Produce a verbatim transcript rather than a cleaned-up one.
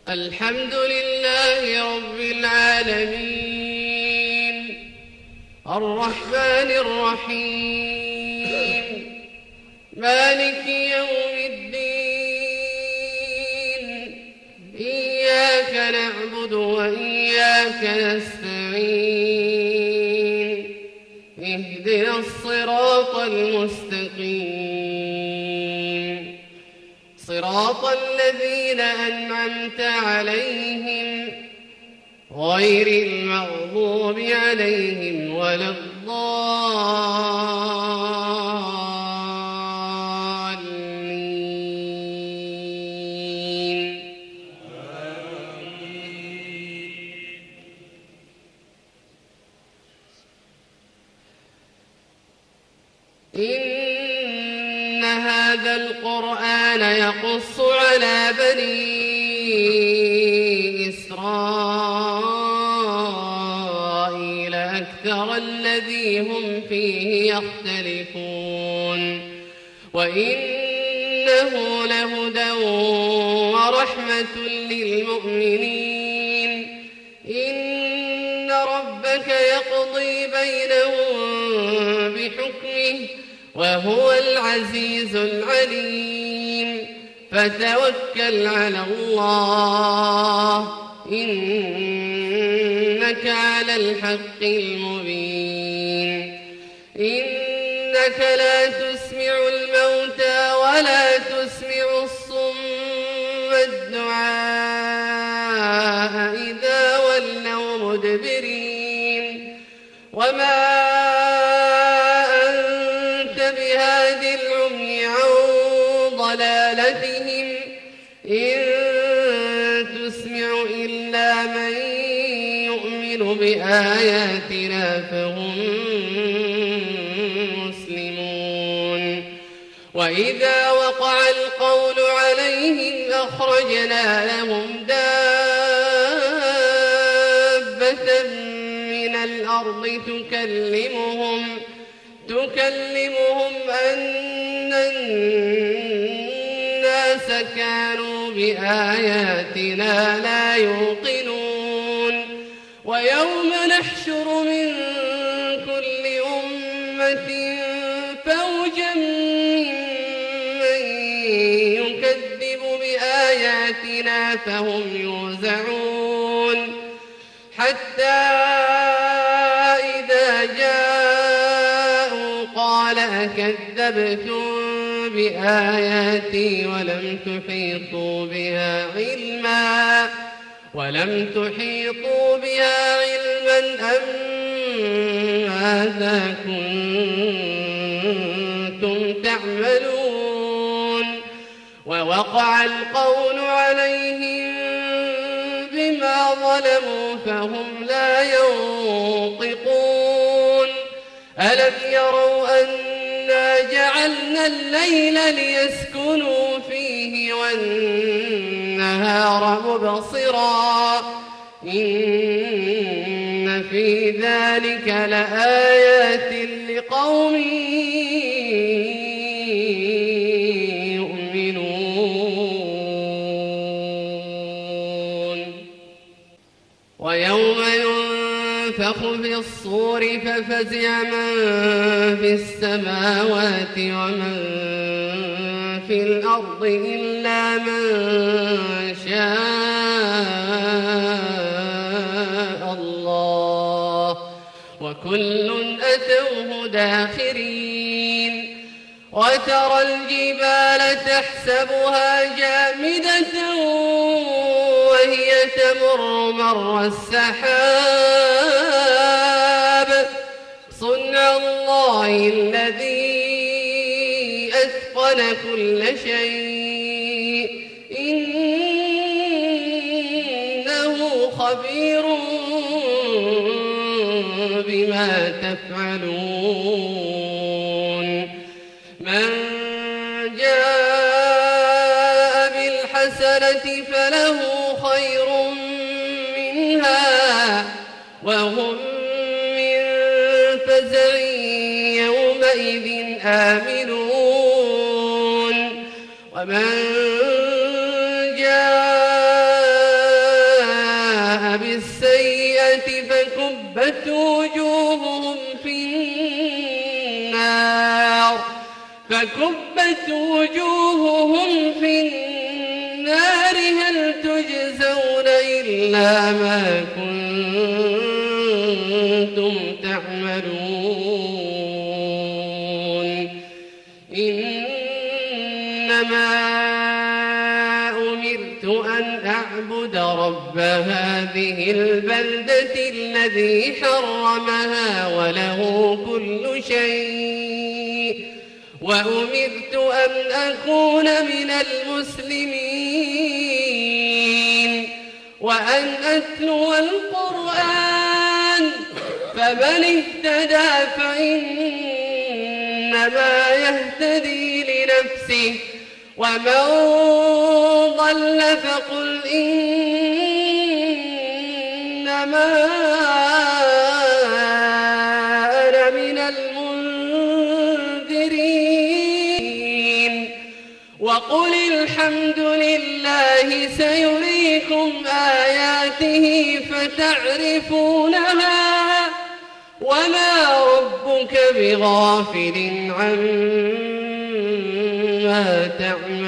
الحمد لله رب العالمين الرحمن الرحيم مالك يوم الدين إياك نعبد وإياك نستعين اهدنا الصراط المستقيم صراط الذين أنعمت عليهم غير المغضوب عليهم ولا الضالين. إن هذا القرآن يقص على بني إسرائيل أكثر الذي هم فيه يختلفون وإنه لهدى ورحمة للمؤمنين. إن ربك يقضي بينهم بحكمه وهو العزيز العليم. فتوكل على الله إنك على الحق المبين. إنك لا تسمع الموتى ولا تسمع الصم الدعاء إذا ولوا مدبرين وما ضلالتهم إن تسمع إلا من يؤمن بآياتنا فهم مسلمون. وإذا وقع القول عليهم أخرجنا لهم دابة من الأرض تكلمهم تكلمهم أن الناس كانوا بآياتنا لا يوقنون. ويوم نحشر من كل أمة فوجا ممن يكذب بآياتنا فهم يوزعون حتى إذا جاءوا قال أكذبتم بآياتي ولم تحيطوا بها علما ولم تحيطوا بها علما أم ماذا كنتم تعملون. ووقع القول عليهم بما ظلموا فهم لا ينطقون. ألم يروا أنا جعلنا الليل ليسكنوا فيه والنهار مبصرا إن في ذلك لآيات لقوم يؤمنون. ويوم ينفخ في الصور ففزع من في السماوات ومن في الأرض إلا من شاء الله وكل أتوه داخرين. وترى الجبال تحسبها جامدة وهي تمر مر السحاب صنع الله الذي أتقن كل شيء إنه خبير بما تفعلون. من جاء بالحسنة فله خير منها وهم من فزع يومئذ آمنون. ومن جاء فكبت وجوههم في النار فكبت وجوههم في النار هل تجزون إلا ما كنتم تعملون إنما أمرت أن أعبد رب هذه البلدة الذي حرمها وله كل شيء وأمرت أن أكون من المسلمين وأن أتلو القرآن فمن اهتدى فإنما يهتدي لنفسه ومن ضل فقل إنما أنا من المنذرين وقل الحمد لله سيريكم آياته فتعرفونها وما ربك بغافل عما تعملون